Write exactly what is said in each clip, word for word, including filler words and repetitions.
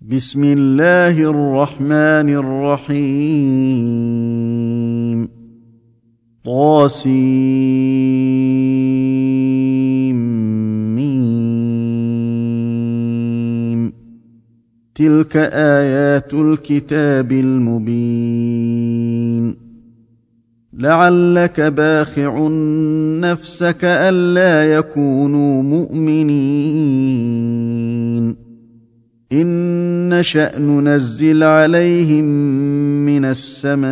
بسم الله الرحمن الرحيم. طاسيم. تلك آيات الكتاب المبين. لعلك باخع نفسك ألا يكونوا مؤمنين إن نشأ ننزل عليهم من السماء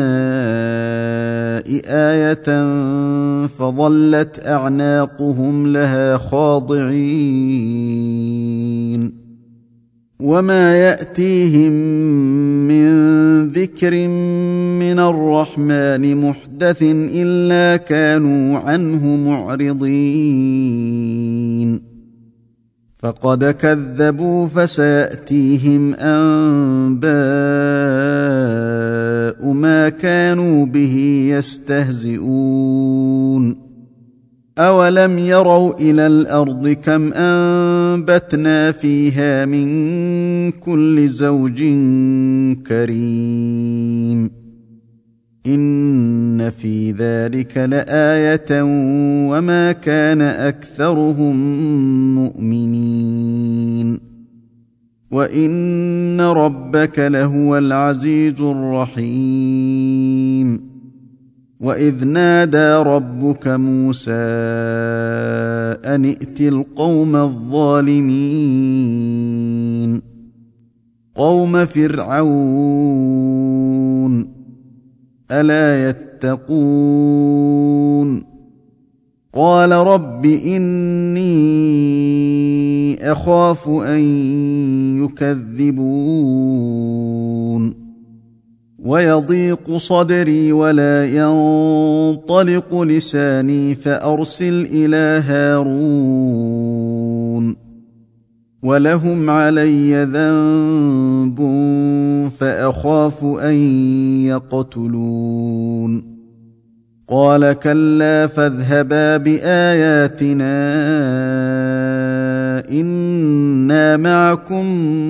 آية فظلت أعناقهم لها خاضعين وما يأتيهم من ذكر من الرحمن محدث إلا كانوا عنه معرضين فقد كذبوا فسيأتيهم أنباء ما كانوا به يستهزئون أولم يروا إلى الأرض كم أنبتنا فيها من كل زوج كريم إن في ذلك لآية وما كان أكثرهم مؤمنين وإن ربك لهو العزيز الرحيم وإذ نادى ربك موسى أن ائت القوم الظالمين قوم فرعون ألا يتقون قال رب إني أخاف أن يكذبون ويضيق صدري ولا ينطلق لساني فأرسل إلى هارون ولهم علي ذنب فأخاف أن يقتلون قال كلا فاذهبا بآياتنا إنا معكم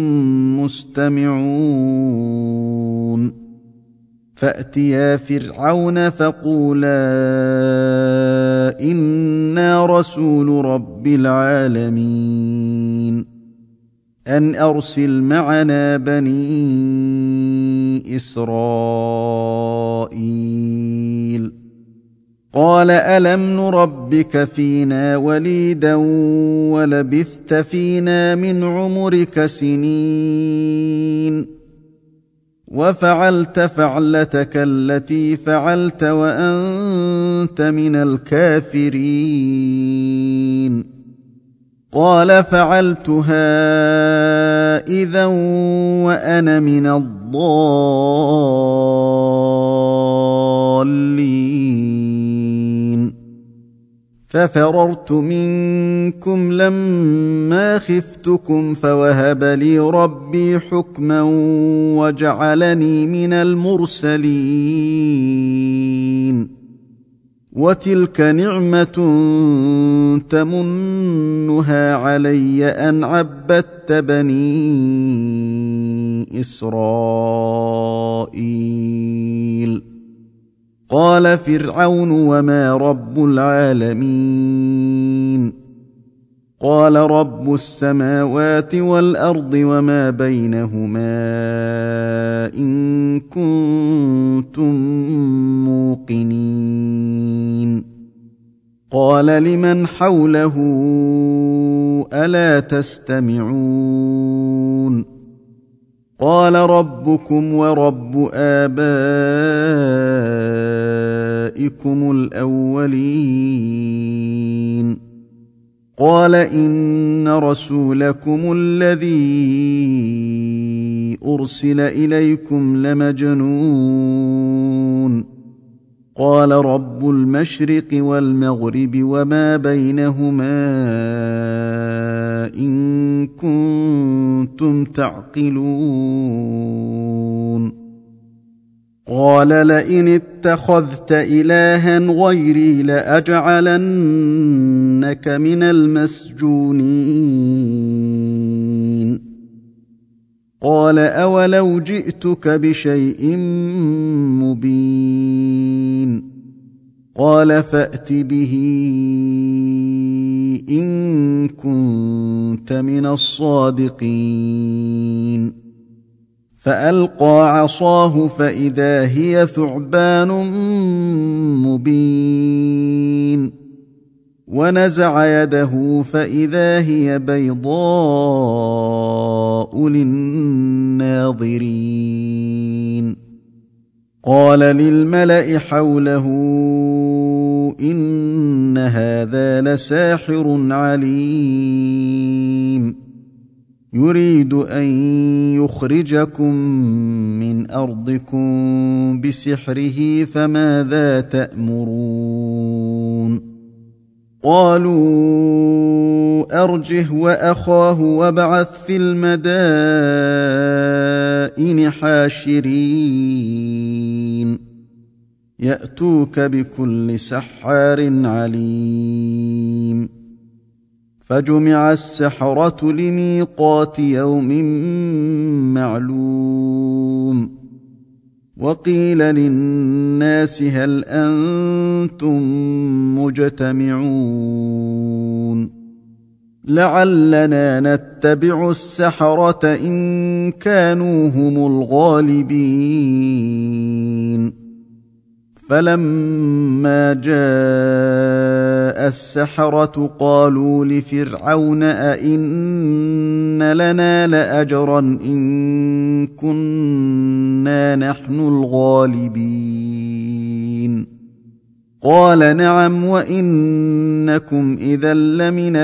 مستمعون فأتيا فرعون فقولا إنا رسول رب العالمين أن أرسل معنا بني إسرائيل قال ألم نربك فينا وليدا ولبثت فينا من عمرك سنين وفعلت فعلتك التي فعلت وأنت من الكافرين قال فعلتها إذا وأنا من الضالين ففررت منكم لما خفتكم فوهب لي ربي حكما وجعلني من المرسلين وتلك نعمة تمنها علي أن عبدت بني إسرائيل قال فرعون وما رب العالمين قال رب السماوات والأرض وما بينهما إن كنتم موقنين قال لمن حوله ألا تستمعون قال ربكم ورب آبائكم الأولين قال إن رسولكم الذي أرسل إليكم لمجنون قال رب المشرق والمغرب وما بينهما إن كنتم تعقلون قال لئن اتخذت إلها غيري لأجعلنك من المسجونين قال أولو جئتك بشيء مبين قال فأت به إن كنت من الصادقين فألقى عصاه فإذا هي ثعبان مبين ونزع يده فإذا هي بيضاء للناظرين قال للملأ حوله إن هذا لساحر عليم يريد أن يخرجكم من أرضكم بسحره فماذا تأمرون قالوا أرجه وأخاه وابعث في المدائن حاشرين يأتوك بكل سحار عليم فجمع السحرة لميقات يوم معلوم وقيل للناس هل أنتم مجتمعون لعلنا نتبع السحرة إن كانوا هم الغالبين فلما جاء السحرة قالوا لفرعون أئن لنا لأجرا إن كنا نحن الغالبين قال نعم وإنكم إذا لمن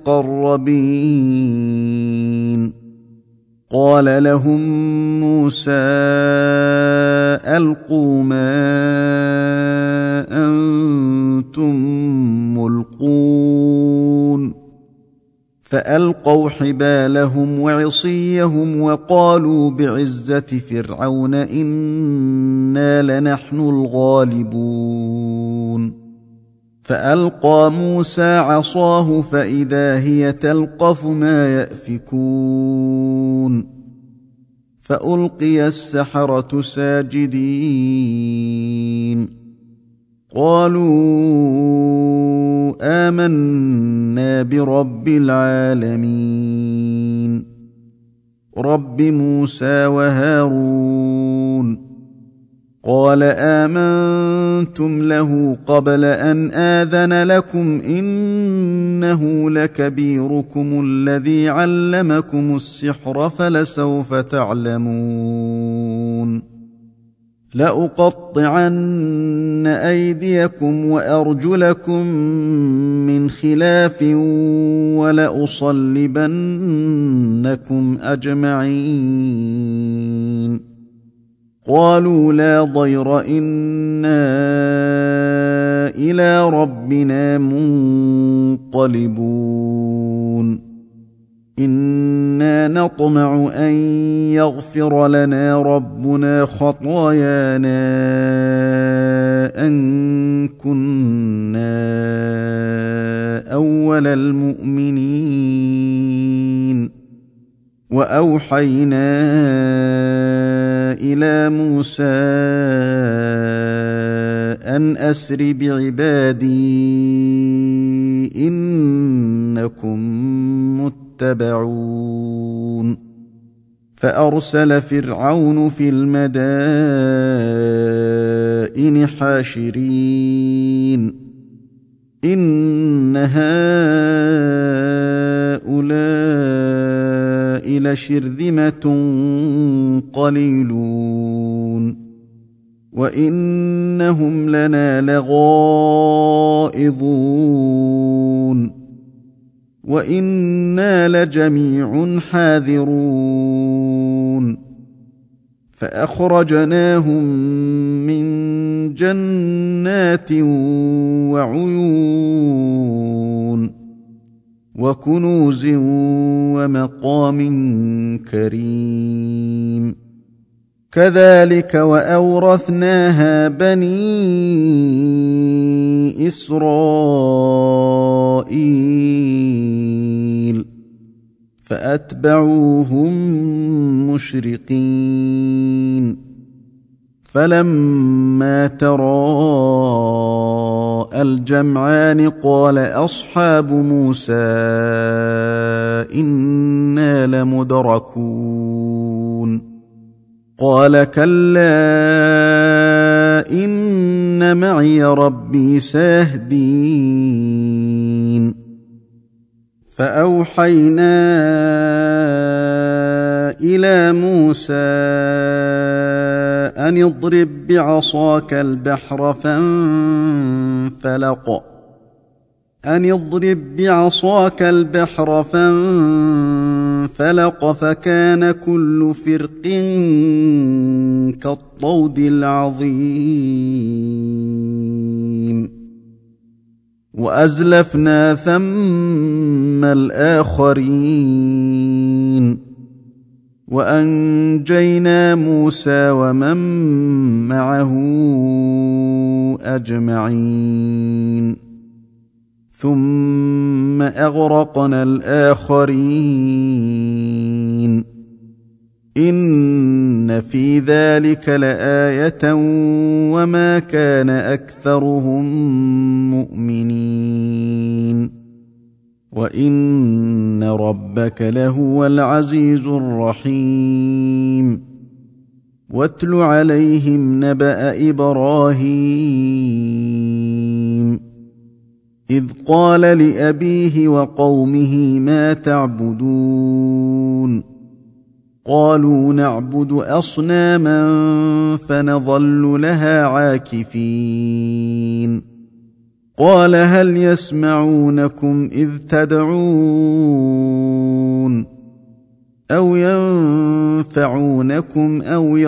المقربين قال لهم موسى ألقوا ما أنتم ملقون فألقوا حبالهم وعصيهم وقالوا بعزة فرعون إنا لنحن الغالبون فألقى موسى عصاه فإذا هي تلقف ما يأفكون فألقي السحرة ساجدين قالوا آمنا برب العالمين رب موسى وهارون قال آمنتم له قبل أن آذن لكم إنه لكبيركم الذي علمكم السحر فلسوف تعلمون لأقطعن أيديكم وأرجلكم من خلاف ولأصلبنكم أجمعين قالوا لا ضير إنا إلى ربنا منقلبون إنا نطمع أن يغفر لنا ربنا خطايانا أن كنا أول المؤمنين وأوحينا إلى موسى أن أسر بعبادي إنكم متبعون فأرسل فرعون في المدائن حاشرين إن هؤلاء لشرذمة قليلون وإنهم لنا لغائظون وإنا لجميع حاذرون فأخرجناهم من جنات وعيون وكنوز ومقام كريم كذلك وأورثناها بني إسرائيل فأتبعوهم مشرقين فلما تراءى الجمعان قال أصحاب موسى إنا لمدركون قال كلا إن معي ربي سيهدين فأوحينا إلى موسى أن اضرب بعصاك البحر فانفلق أن اضرب بعصاك البحر فانفلق فكان كل فرق كالطود العظيم وأزلفنا ثم الآخرين وأنجينا موسى ومن معه أجمعين ثم أغرقنا الآخرين إن في ذلك لآية وما كان أكثرهم مؤمنين وإن ربك لهو العزيز الرحيم واتل عليهم نبأ إبراهيم إذ قال لأبيه وقومه ما تعبدون قالوا نعبد أصناما فنظل لها عاكفين قال هل يسمعونكم إذ تدعون أو ينفعونكم أو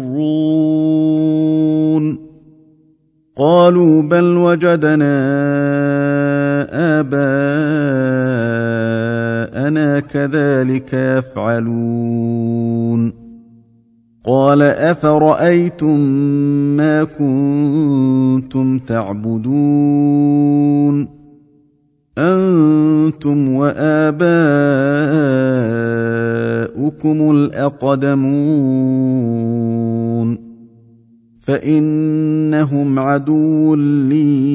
يضرون قالوا بل وجدنا آباءنا كذلك يفعلون قال أفرأيتم ما كنتم تعبدون أنتم وآباؤكم الأقدمون فإنهم عدو لي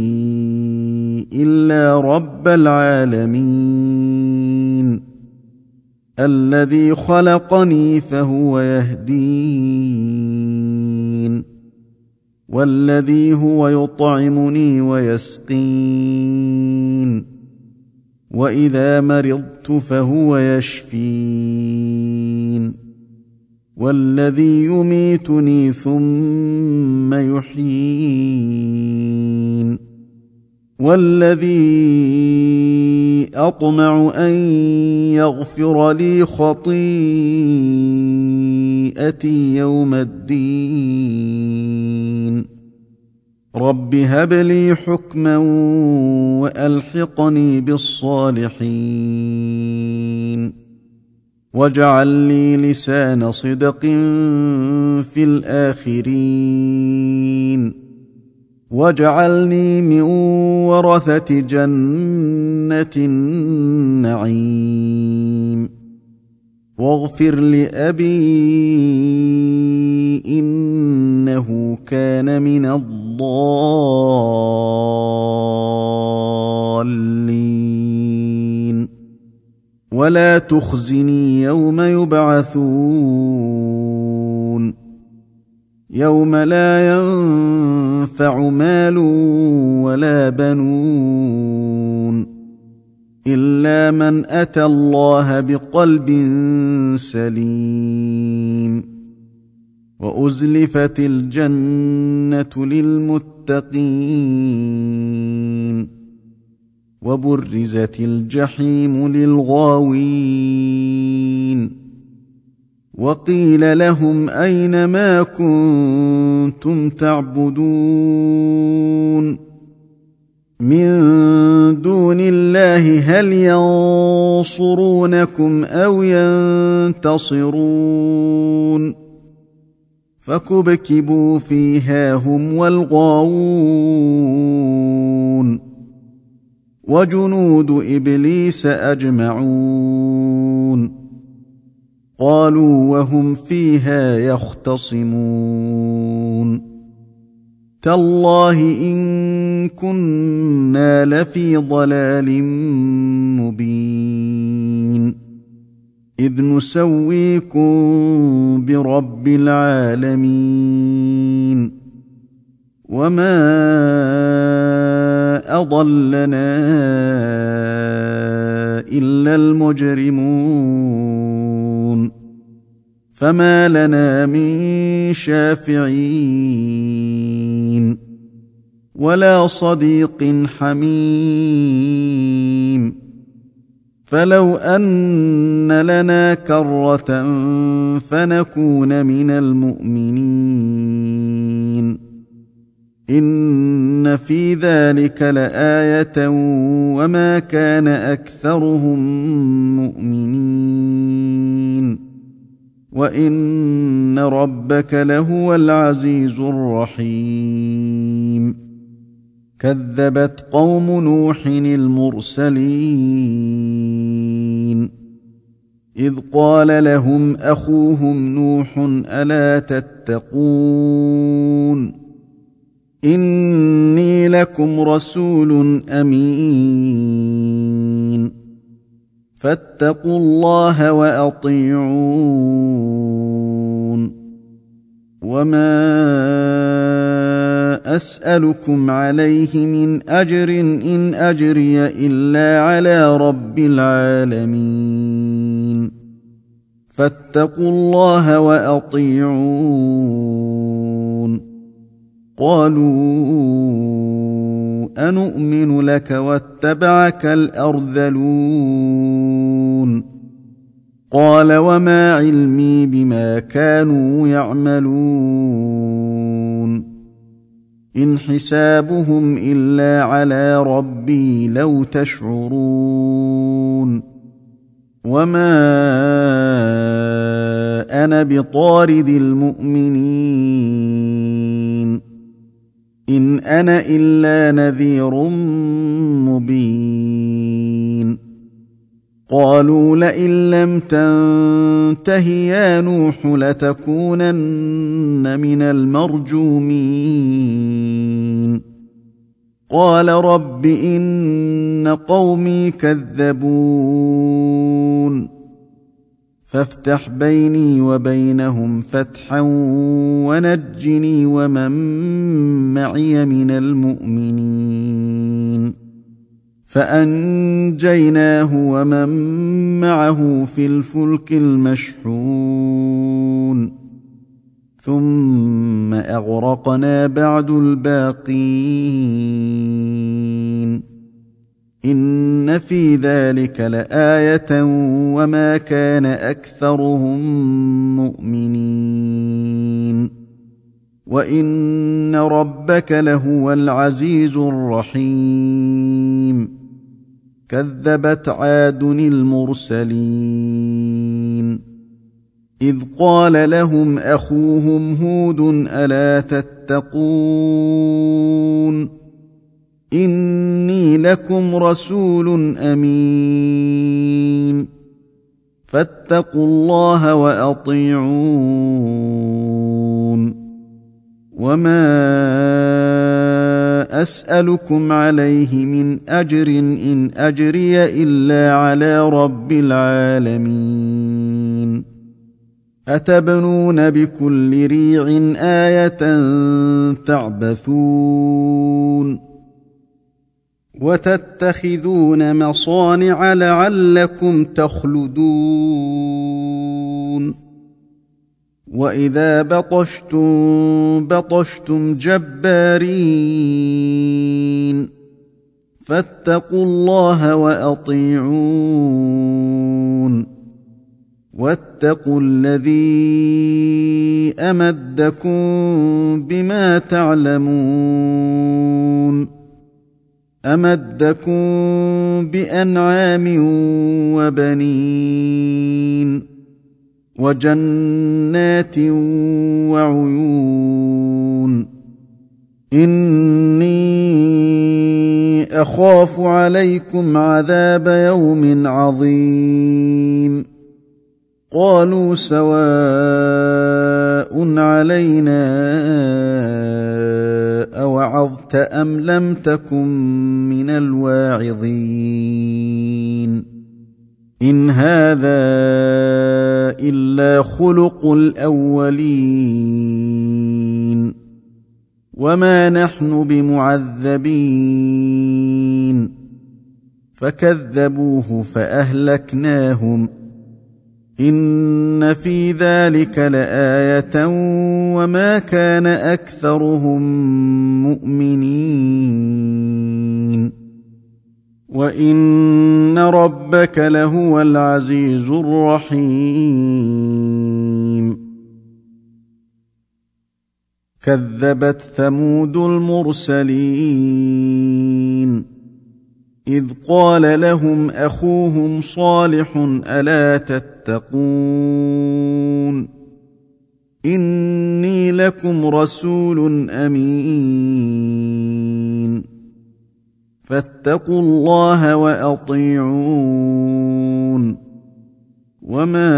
إلا رب العالمين الذي خلقني فهو يهدين والذي هو يطعمني ويسقين وإذا مرضت فهو يشفين والذي يميتني ثم يحيين والذي أطمع أن يغفر لي خطيئتي يوم الدين رب هب لي حكما وألحقني بالصالحين واجعل لي لسان صدق في الآخرين واجعلني من ورثة جنة النعيم واغفر لأبي إنه كان من الضالين ولا تخزني يوم يبعثون يوم لا ينفع مال ولا بنون إلا من أتى الله بقلب سليم وأزلفت الجنة للمتقين وبرزت الجحيم للغاوين وقيل لهم أين ما كنتم تعبدون من دون الله هل ينصرونكم أو ينتصرون فكبكبوا فيها هم والغاوون وجنود إبليس أجمعون قالوا وهم فيها يختصمون تالله إن كنا لفي ضلال مبين إذ نسويكم برب العالمين وما أضلنا إلا المجرمون فما لنا من شافعين ولا صديق حميم فلو أن لنا كرة فنكون من المؤمنين إن في ذلك لآية وما كان أكثرهم مؤمنين وإن ربك لهو العزيز الرحيم كذبت قوم نوح المرسلين إذ قال لهم أخوهم نوح ألا تتقون إني لكم رسول أمين فاتقوا الله وأطيعون وما أسألكم عليه من أجر إن أجري إلا على رب العالمين فاتقوا الله وأطيعون قالوا أنؤمن لك واتبعك الأرذلون قال وما علمي بما كانوا يعملون إن حسابهم إلا على ربي لو تشعرون وما أنا بطارد المؤمنين إن أنا إلا نذير مبين قالوا لئن لم تنته يا نوح لتكونن من المرجومين قال رب إن قومي كذبون فافتح بيني وبينهم فتحا ونجني ومن معي من المؤمنين فأنجيناه ومن معه في الفلك المشحون ثم أغرقنا بعد الباقين إن في ذلك لآية وما كان أكثرهم مؤمنين وإن ربك لهو العزيز الرحيم كذبت عاد المرسلين إذ قال لهم أخوهم هود ألا تتقون إني لكم رسول أمين فاتقوا الله وأطيعون وما أسألكم عليه من أجر إن أجري إلا على رب العالمين أتبنون بكل ريع آية تعبثون وتتخذون مصانع لعلكم تخلدون وإذا بطشتم بطشتم جبارين فاتقوا الله وأطيعون واتقوا الذي أمدكم بما تعلمون أمدكم بأنعام وبنين وجنات وعيون إني أخاف عليكم عذاب يوم عظيم قالوا سواء علينا أوعظت أم لم تكن من الواعظين إن هذا إلا خلق الأولين وما نحن بمعذبين فكذبوه فأهلكناهم إن في ذلك لآية وما كان أكثرهم مؤمنين وإن ربك لهو العزيز الرحيم كذبت ثمود المرسلين إذ قال لهم أخوهم صالح ألا تتقون إني لكم رسول أمين فاتقوا الله وأطيعون وما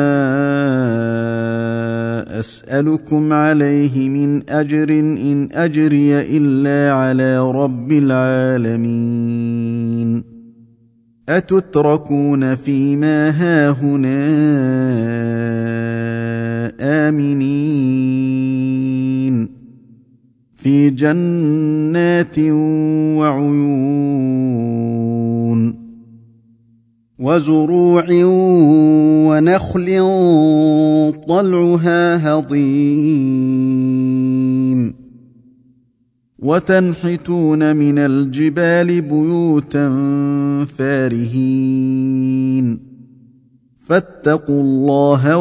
أسألكم عليه من أجر إن أجري إلا على رب العالمين أتتركون فيما هاهنا آمنين في جنات وعيون وزروع ونخل طلعها هضيم وتنحتون من الجبال بيوتا فارهين فاتقوا الله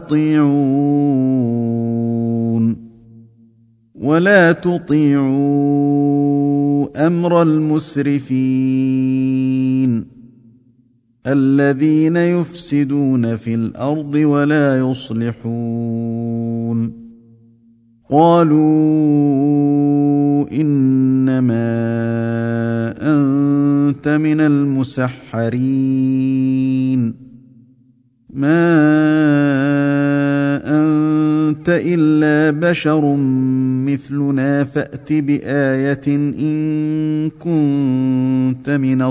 وأطيعون ولا تطيعوا أمر المسرفين الذين يفسدون في الأرض ولا يصلحون قالوا إنما أنت من المسحرين ما أنت إلا بشر مثلنا فأت بآية إن كنت من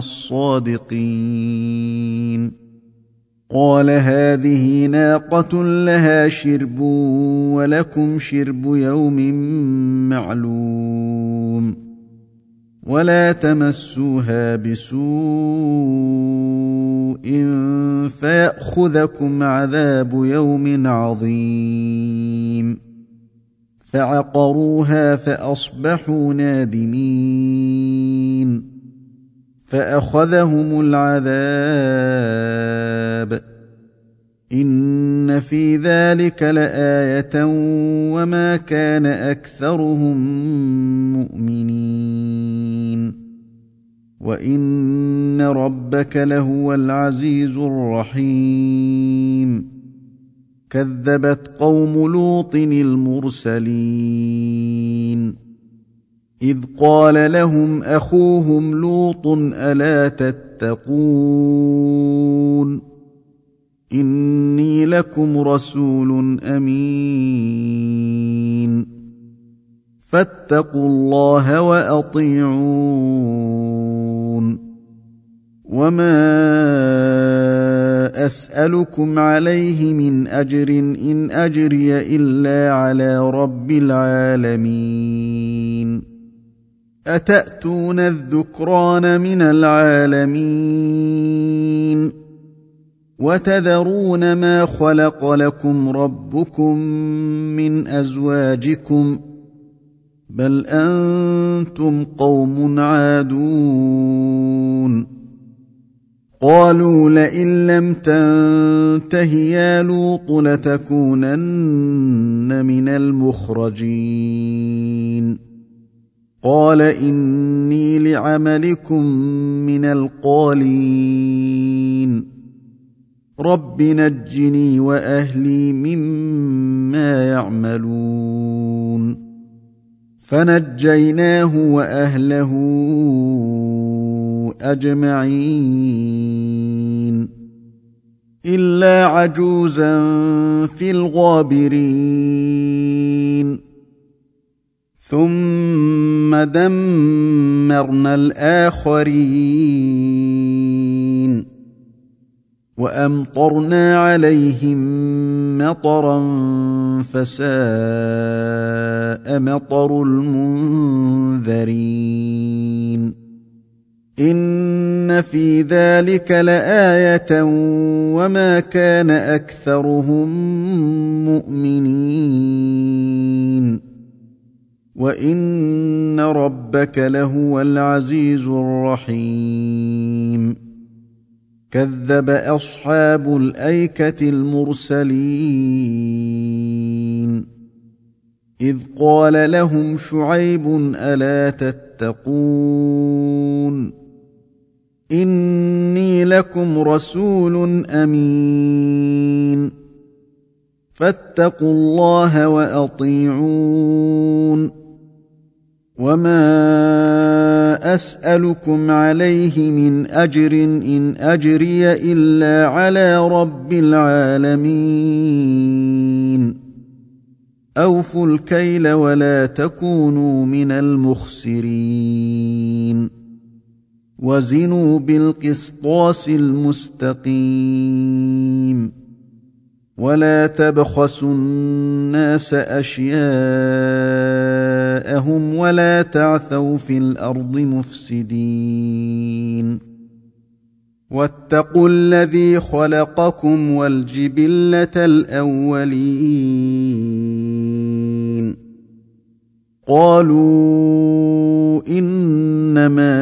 الصادقين قال هذه ناقة لها شرب ولكم شرب يوم معلوم ولا تمسوها بسوء فيأخذكم عذاب يوم عظيم فعقروها فأصبحوا نادمين فأخذهم العذاب إن في ذلك لآية وما كان أكثرهم مؤمنين وإن ربك لهو العزيز الرحيم كذبت قوم لوط المرسلين إذ قال لهم أخوهم لوط ألا تتقون إني لكم رسول أمين فاتقوا الله وأطيعون وما أسألكم عليه من أجر إن أجري إلا على رب العالمين أتأتون الذكران من العالمين وتذرون ما خلق لكم ربكم من أزواجكم بل أنتم قوم عادون قالوا لئن لم تنته يا لوط لتكونن من المخرجين قال إني لعملكم من القالين رب نجني وأهلي مما يعملون فنجيناه وأهله أجمعين إلا عجوزا في الغابرين ثم دمرنا الآخرين وأمطرنا عليهم مطرا فساء مطر المنذرين إن في ذلك لآية وما كان أكثرهم مؤمنين وإن ربك لهو العزيز الرحيم كذب أصحاب الأيكة المرسلين إذ قال لهم شعيب ألا تتقون إني لكم رسول أمين فاتقوا الله وأطيعون وما أسألكم عليه من أجر إن أجري إلا على رب العالمين أوفوا الكيل ولا تكونوا من المخسرين وزنوا بالقسطاس المستقيم ولا تبخسوا الناس أشياءهم ولا تعثوا في الأرض مفسدين واتقوا الذي خلقكم والجبلة الأولين قالوا إنما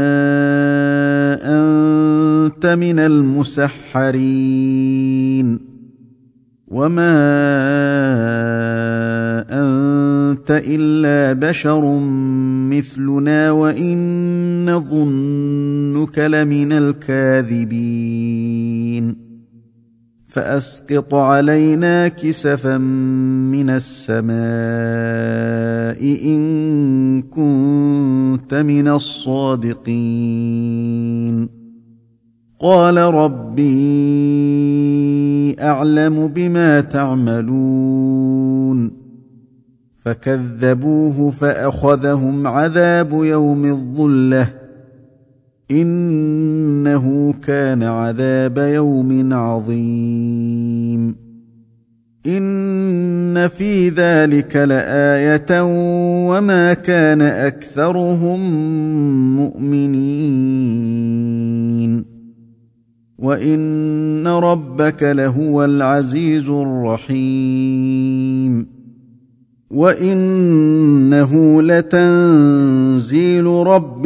أنت من المسحرين وما أنت إلا بشر مثلنا وإن نظنك لمن الكاذبين فأسقط علينا كسفا من السماء إن كنت من الصادقين قال ربي أعلم بما تعملون فكذبوه فأخذهم عذاب يوم الظلة إنه كان عذاب يوم عظيم إن في ذلك لآية وما كان أكثرهم مؤمنين وإن ربك لهو العزيز الرحيم وإنه لتنزيل رب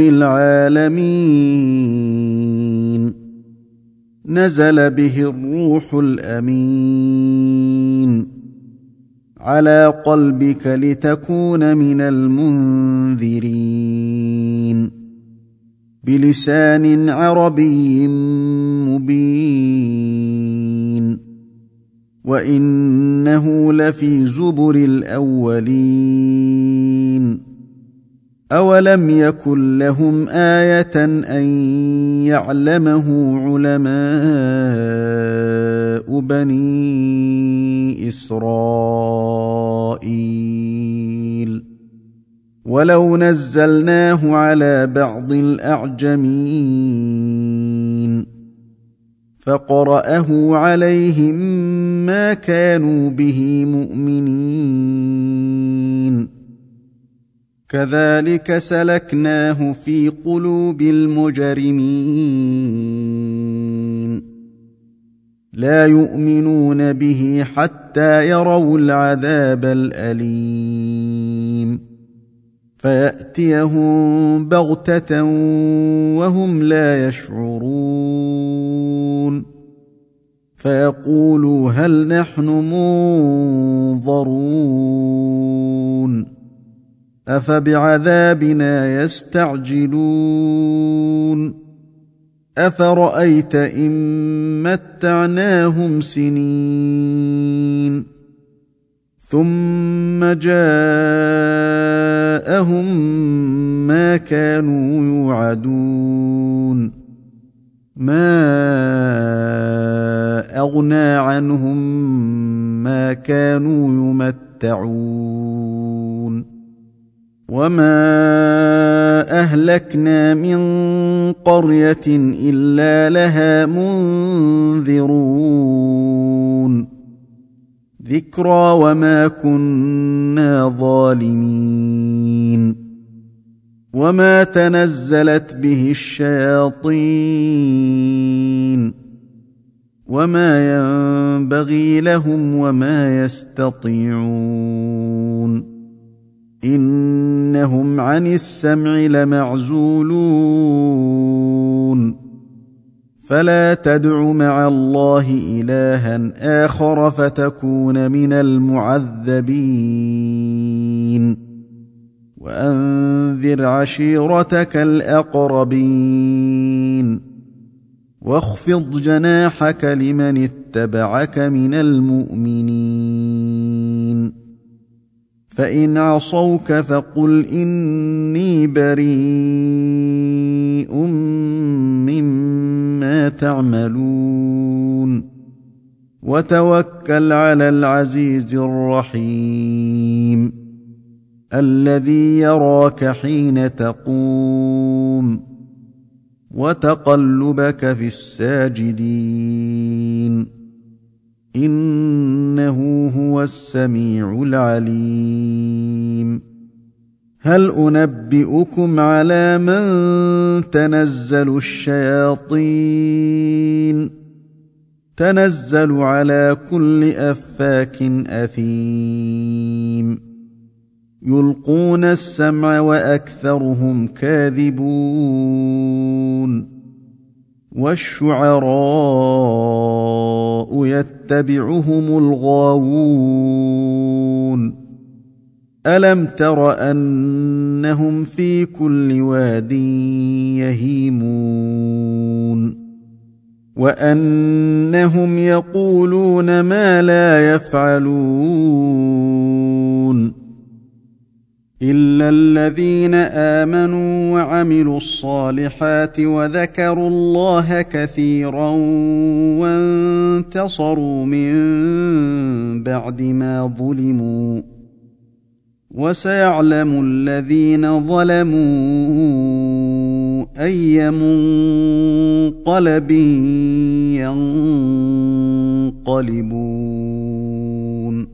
العالمين نزل به الروح الأمين على قلبك لتكون من المنذرين بلسان عربي مبين وإنه لفي زبر الأولين أولم يكن لهم آية أن يعلمه علماء بني إسرائيل ولو نزلناه على بعض الأعجمين فقرأه عليهم ما كانوا به مؤمنين كذلك سلكناه في قلوب المجرمين لا يؤمنون به حتى يروا العذاب الأليم فيأتيهم بغتة وهم لا يشعرون فيقولوا هل نحن منظرون أفبعذابنا يستعجلون أفرأيت إن متعناهم سنين ثم جاءهم ما كانوا يوعدون ما أغنى عنهم ما كانوا يمتعون وما أهلكنا من قرية إلا لها منذرون ذكرى وما كنا ظالمين وما تنزلت به الشياطين وما ينبغي لهم وما يستطيعون إنهم عن السمع لمعزولون فلا تدع مع الله إلها آخر فتكون من المعذبين وأنذر عشيرتك الأقربين واخفض جناحك لمن اتبعك من المؤمنين فإن عصوك فقل إني بريء مما تعملون وتوكل على العزيز الرحيم الذي يراك حين تقوم وتقلبك في الساجدين إنه هو السميع العليم هل أنبئكم على من تنزل الشياطين تنزل على كل أفاك أثيم يلقون السمع وأكثرهم كاذبون والشعراء يتبعهم الغاوون ألم تر أنهم في كل واد يهيمون وأنهم يقولون ما لا يفعلون إلا الذين آمنوا وعملوا الصالحات وذكروا الله كثيرا وانتصروا من بعد ما ظلموا وسيعلم الذين ظلموا أي منقلب ينقلبون